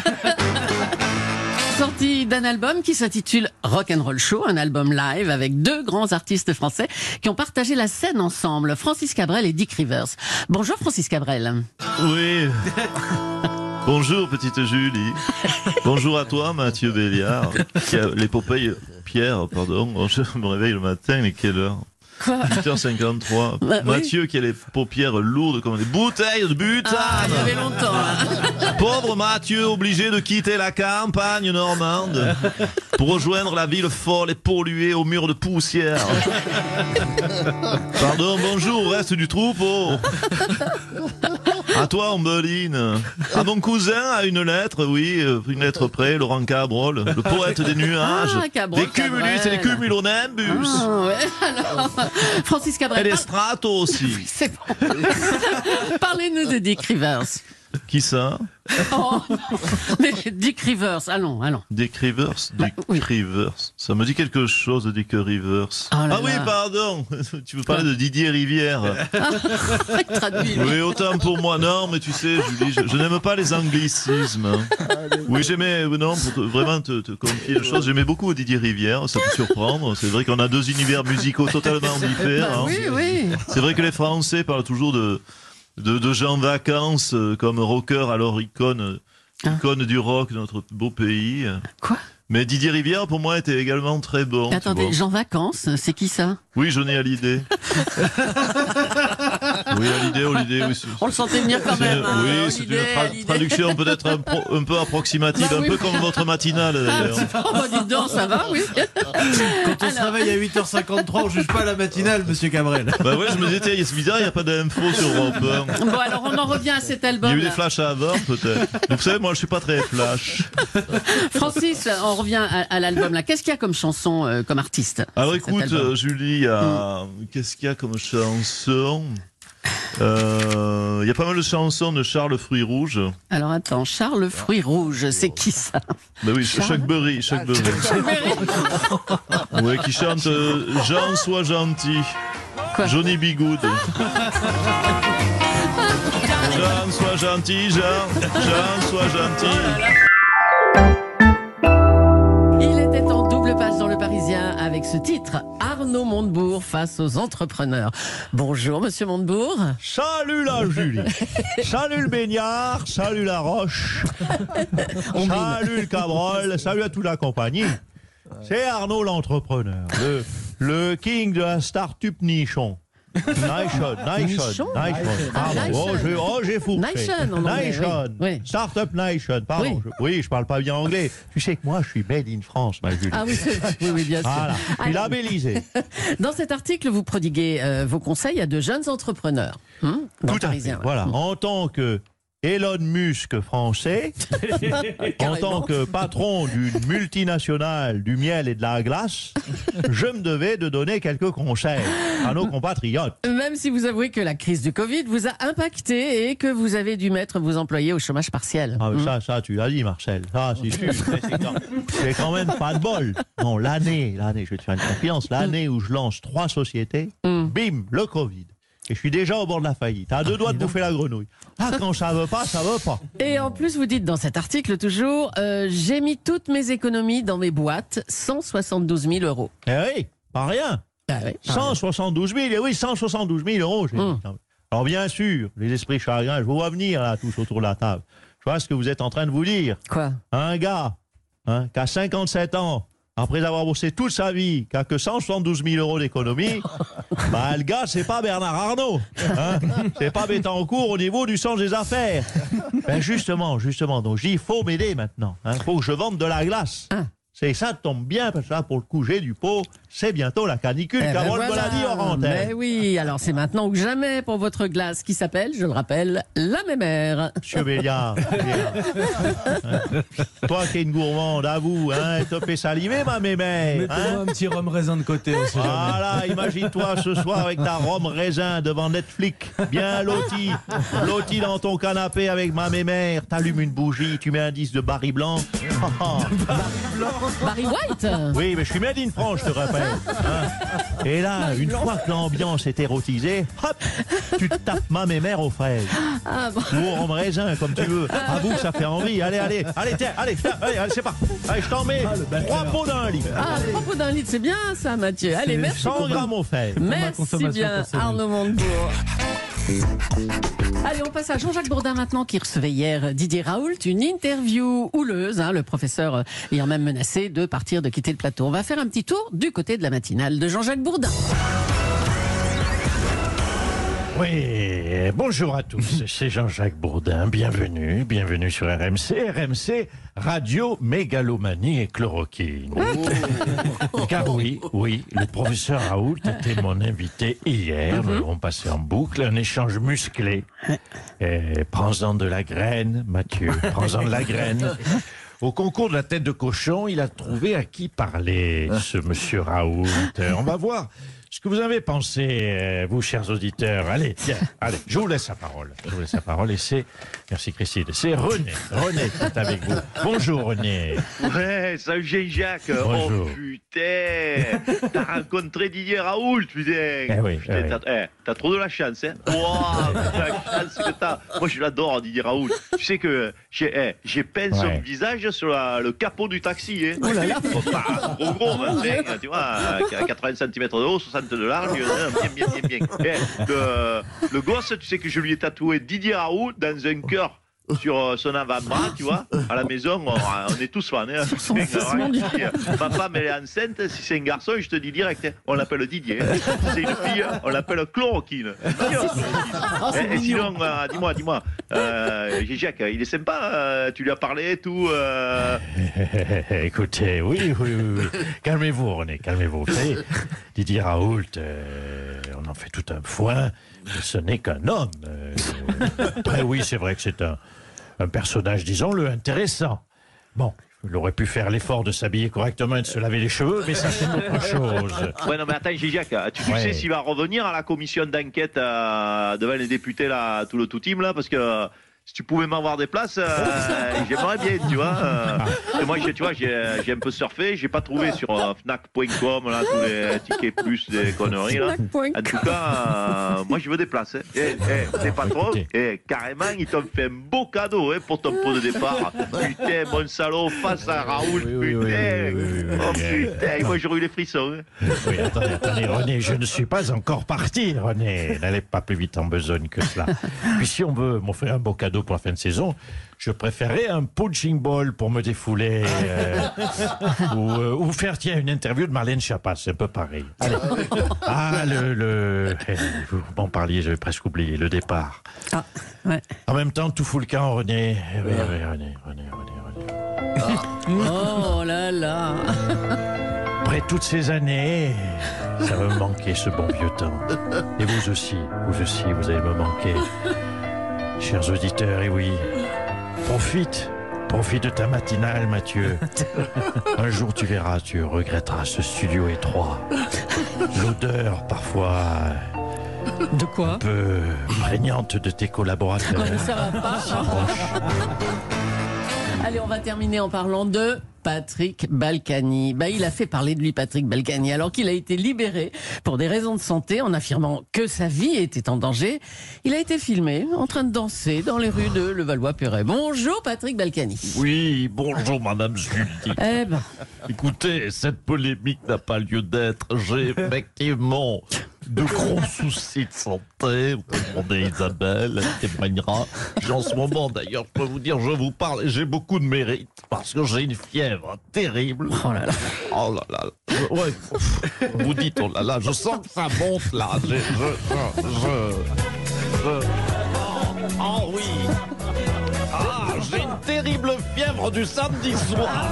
Sortie d'un album qui s'intitule Rock'n'Roll Show, un album live avec deux grands artistes français qui ont partagé la scène ensemble, Francis Cabrel et Dick Rivers. Bonjour Francis Cabrel. Oui. Bonjour petite Julie. Bonjour à toi Mathieu Béliard. Qui a l'épopée Pierre, pardon. Je me réveille le matin, mais quelle heure? Quoi? huit heures cinquante-trois. Bah, oui. Mathieu qui a les paupières lourdes comme des bouteilles de butane. Ah, il y avait longtemps. Hein. Pauvre Mathieu, obligé de quitter la campagne normande pour rejoindre la ville folle et polluée aux murs de poussière. Pardon, bonjour, reste du troupeau. À toi, Ombeline. À mon cousin, à une lettre, oui, euh, une lettre près, Laurent Cabrol, le poète des nuages, Ah, Cabrol, des cumulus Cabrel. et des cumulonimbus. Ah, ouais. Alors, Francis Et Cabrel, les par- stratos aussi. c'est bon. Parlez-nous de Dick Rivers. Qui ça? Oh, mais Dick Rivers, allons, allons. Dick Rivers, Dick oui. Rivers. Ça me dit quelque chose, Dick Rivers. Oh là ah oui, là. pardon. Tu veux parler de Didier Rivière? Traduit, lui. Oui, autant pour moi. Non, mais tu sais, Julie, je, je n'aime pas les anglicismes. Oui, j'aimais, euh, non, pour te- vraiment te, te confier une chose, j'aimais beaucoup Didier Rivière, ça peut surprendre. C'est vrai qu'on a deux univers musicaux totalement différents. Oui, oui. C'est vrai que les Français parlent toujours de, de, de gens vacances euh, comme rocker, alors icône, icône du rock de notre beau pays. Quoi? Mais Didier Rivière, pour moi, était également très bon. tu Attendez, vois. Jean Vacances, c'est qui ça? Oui, Johnny Hallyday. Oui, Hallyday, Hallyday, oui. c'est- On le sentait venir quand c'est- même. hein, Oui, c'est une Hallyday, tra- Hallyday. traduction peut-être un, pro- un peu approximative, Bah un oui. peu comme votre matinale d'ailleurs. Oh, bah, dites donc, ça va, oui. Quand on se réveille à huit heures cinquante-trois, on juge pas la matinale, monsieur Cabrel. Bah ouais, je me disais, tiens, c'est bizarre, il n'y a pas d'infos sur Europe un. Bon, alors on en revient à cet Il y album. a eu des flashs avant, peut-être. Vous savez, moi, je suis pas très flash. Francis, on revient à, à l'album là. Qu'est-ce qu'il y a comme chanson, euh, comme artiste? Alors cet écoute, album euh, Julie, il y a- qu'est-ce qu'il y a comme chanson? Euh, Il y a pas mal de chansons de Charles Fruit Rouge. Alors attends, Charles Fruit Rouge, c'est qui ça? Bah oui, Charles Chuck Berry, Chuck Berry. Ouais, qui chante euh, Jean, sois gentil. Quoi? Johnny Bigoud. Jean, sois gentil, Jean. Jean, sois gentil. Il était en double page dans Le Parisien avec ce titre, Arnaud Montebourg face aux entrepreneurs. Bonjour Monsieur Montebourg. Salut la Julie. Salut le baignard. Salut la roche. Salut le Cabrol. Salut à toute la compagnie. C'est Arnaud l'entrepreneur, le, le king de la start-up nichon. Nation, Nation, Nichon Nation. Ah, Pardon. Nation. Oh, j'ai oh, j'ai fourché. Nation, en anglais, Nation. oui. Oui. Startup Nation. Pardon. Oui. Je, oui, je parle pas bien anglais. Tu sais que moi, je suis made in France, ma Julie. Ah oui, c'est vrai. Oui, oui, bien sûr. Voilà. Je suis Alors, labellisé. dans cet article, vous prodiguez euh, vos conseils à de jeunes entrepreneurs. Hum, dans Tout à fait. Parisien, Voilà. En tant que Elon Musk français, en Carrément. tant que patron d'une multinationale du miel et de la glace, je me devais de donner quelques conseils à nos compatriotes. Même si vous avouez que la crise du Covid vous a impacté et que vous avez dû mettre vos employés au chômage partiel. Ah, mais Hum. ça, ça, tu l'as dit, Marcel. Ça, c'est sûr. Mais c'est quand, c'est quand même pas de bol. Non, l'année, l'année, je vais te faire une confiance, l'année où je lance trois sociétés, Hum. bim, le Covid. Et je suis déjà au bord de la faillite. À deux doigts de bouffer la grenouille. Ah, quand ça veut pas, ça veut pas. Et en plus, vous dites dans cet article toujours, euh, j'ai mis toutes mes économies dans mes boîtes, cent soixante-douze mille euros. Eh oui, pas rien. Ah oui, cent soixante-douze mille, et oui, cent soixante-douze mille euros. j'ai Hum. dit. Alors bien sûr, les esprits chagrins, je vous vois venir là, tous autour de la table. Je vois ce que vous êtes en train de vous dire. Quoi? Un gars hein, qui a cinquante-sept ans, après avoir bossé toute sa vie, qui a que cent soixante-douze mille euros d'économie, bah le gars, c'est pas Bernard Arnault. Hein, c'est pas Bettencourt au niveau du sens des affaires. Ben justement, justement, donc j'y faut m'aider maintenant. Il hein, faut que je vende de la glace. Ah. C'est ça tombe bien, parce que là, pour le coup, j'ai du pot. C'est bientôt la canicule. Eh ben Carole me l'a dit hors antenne. Mais oui, alors c'est maintenant ou jamais pour votre glace qui s'appelle, je le rappelle, la Mémère. Monsieur Béliard, Béliard. Hein, toi qui es une gourmande, avoue, hein, t'as fait saliver ma mémère. Mettez-moi Hein. un petit rhum raisin de côté aussi. Voilà, imagine-toi ce soir avec ta rhum raisin devant Netflix, bien loti, loti dans ton canapé avec ma mémère. T'allumes une bougie, tu mets un disque de Barry Blanc. Ah, ah. Barry White. Oui, mais je suis made in France, je te rappelle. Hein. Et là, une fois que l'ambiance est érotisée, hop, tu te tapes ma mémère aux fraises. Ah, bon. Ou au rhum raisin, comme tu veux. Avoue que ça fait envie. Allez, allez, allez, tiens, allez, tiens, allez, allez c'est parti. Allez, je t'en mets trois pots d'un litre. Ah, propos d'un litre, c'est bien ça, Mathieu. Allez, merci. cent beaucoup. grammes aux fraises. Merci consommation bien, personnelle. Arnaud Montebourg. Allez, on passe à Jean-Jacques Bourdin maintenant, qui recevait hier Didier Raoult, une interview houleuse, hein, le professeur ayant même menacé de partir, de quitter le plateau. On va faire un petit tour du côté de la matinale de Jean-Jacques Bourdin. Oui, bonjour à tous, c'est Jean-Jacques Bourdin, bienvenue, bienvenue sur R M C, R M C, Radio Mégalomanie et Chloroquine. Car oui, oui, le professeur Raoult était mon invité hier, nous avons passé en boucle un échange musclé. Et prends-en de la graine, Mathieu, prends-en de la graine. Au concours de la tête de cochon, il a trouvé à qui parler, ce monsieur Raoult. On va voir ce que vous avez pensé, euh, vous, chers auditeurs. Allez, tiens, allez, je vous laisse la parole. Je vous laisse la parole et c'est, merci Christine, c'est René. René qui est avec vous. Bonjour René. Ouais, salut Jean-Jacques. Bonjour. Oh putain, t'as rencontré Didier Raoult, putain. Eh oui, Putain, eh oui. t'as, eh, t'as trop de la chance, hein. Wow, la chance que t'as. Moi, je l'adore, Didier Raoult. Tu sais que j'ai, eh, j'ai peint son Ouais. visage sur la- le capot du taxi, hein. Oh là là. Faut pas, gros gros, hein, hein, tu vois, à quatre-vingts centimètres de haut, soixante de large, hein, bien, bien, bien, bien. Eh, le, le gosse, tu sais que je lui ai tatoué Didier Raoult dans un cœur sur euh, son avant-bras, tu vois. À la maison, on, on est tous fans. Hein. son fils, mon Dieu. Ma femme, elle est enceinte. Si c'est un garçon, je te dis direct, hein, on l'appelle Didier. Si c'est une fille, on l'appelle Chloroquine. Oh, c'est Eh, et mignon. sinon, euh, dis-moi, dis-moi, euh, Jacques, il est sympa, euh, tu lui as parlé et tout. Euh... Écoutez, oui, oui, oui, oui. Calmez-vous, René, calmez-vous. Vous savez, Didier Raoult, euh, on en fait tout un foin. Ce n'est qu'un homme. Euh, après, oui, c'est vrai que c'est un, un personnage, disons-le, intéressant. Bon, il aurait pu faire l'effort de s'habiller correctement et de se laver les cheveux, mais ça, c'est autre chose. Ouais, non, mais attends, Jacques, tu, tu Ouais. sais s'il va revenir à la commission d'enquête euh, devant les députés, là, tout le tout team, là, parce que euh, si tu pouvais m'avoir des places, euh, j'aimerais bien, tu vois. Euh, et moi, j'ai- tu vois, j'ai j'ai un peu surfé, j'ai pas trouvé sur euh, Fnac point com, là, tous les tickets plus, des conneries, là. Fnac point com. En tout cas, euh, moi, je veux des places. Hein. Eh, eh, tes patrons, eh, carrément, ils t'ont fait un beau cadeau hein, pour ton pot de départ. Putain, mon salaud, face à Raoult, Oui, oui, oui, putain. oui, oui, oui, Oh oui. putain, moi, j'aurais eu les frissons. Hein. Oui, attendez, attendez, René, je ne suis pas encore parti, René. N'allez pas plus vite en besogne que cela. Puis si on veut m'offrir un beau cadeau, cadeau pour la fin de saison, je préférerais un punching ball pour me défouler. euh, ou, euh, ou faire, tiens, une interview de Marlène Schiappa, c'est un peu pareil. Allez. Ah, le... le eh, vous m'en parliez, j'avais presque oublié, le départ. Ah, ouais. En même temps, tout fout le camp, René. Oui, oui, René, René, René, René. Oh là là. Après toutes ces années, ça va me manquer ce bon vieux temps. Et vous aussi, vous aussi, vous allez me manquer. Chers auditeurs, et oui, profite, profite de ta matinale, Mathieu. Un jour, tu verras, tu regretteras ce studio étroit. L'odeur, parfois, De quoi un peu prégnante de tes collaborateurs. Non, mais ça va pas. Allez, on va terminer en parlant de Patrick Balkany. Bah, il a fait parler de lui, Patrick Balkany, alors qu'il a été libéré pour des raisons de santé en affirmant que sa vie était en danger. Il a été filmé en train de danser dans les rues de Levallois-Perret. Bonjour Patrick Balkany. Oui, bonjour Madame Julie. Eh ben. Écoutez, cette polémique n'a pas lieu d'être. J'ai effectivement de gros soucis de santé. Vous pouvez demander Isabelle, elle témoignera. J'ai en ce moment, d'ailleurs, je peux vous dire, je vous parle et j'ai beaucoup de mérite parce que j'ai une fièvre terrible. Oh là là. Oh là là. Je- ouais, pff, vous dites, oh là là, je sens que ça monte là. J'ai- Je, je, je, je- Oh oui. Ah, j'ai une terrible fièvre du samedi soir.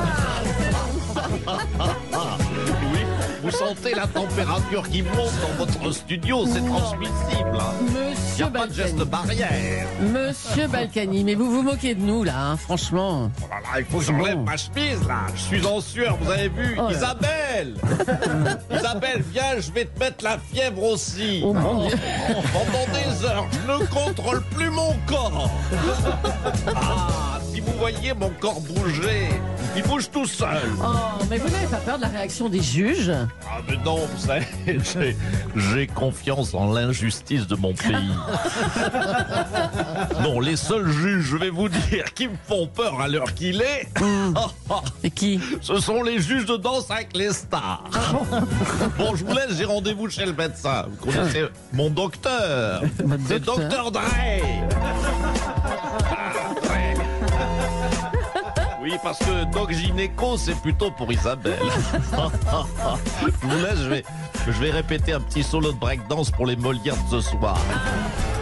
Oui, vous sentez la température qui monte dans votre studio, c'est transmissible. Il n'y Monsieur a pas de Balkany. geste barrière. Monsieur Balkany, mais vous vous moquez de nous là, hein, franchement. Oh là là, il faut que j'enlève ma chemise là. Je suis en sueur, vous avez vu. Oh là. Isabelle Isabelle, viens, je vais te mettre la fièvre aussi. Oh mon Dieu. Pendant des heures, je ne contrôle plus mon corps. Ah, si vous voyez mon corps bouger, il bouge tout seul. Oh, mais vous n'avez pas peur de la réaction des juges? Ah mais non, vous savez, j'ai, j'ai confiance en l'injustice de mon pays. Non, les seuls juges, je vais vous dire, qui me font peur à l'heure qu'il est, Et qui? ce sont les juges de danse avec les stars. Bon, je vous laisse, j'ai rendez-vous chez le médecin. Vous connaissez mon docteur. C'est docteur. Docteur Dre. Ah, Dre. Oui, parce que Doc Gynéco, c'est plutôt pour Isabelle. Je vous laisse, je vais, je vais répéter un petit solo de breakdance pour les Molières de ce soir.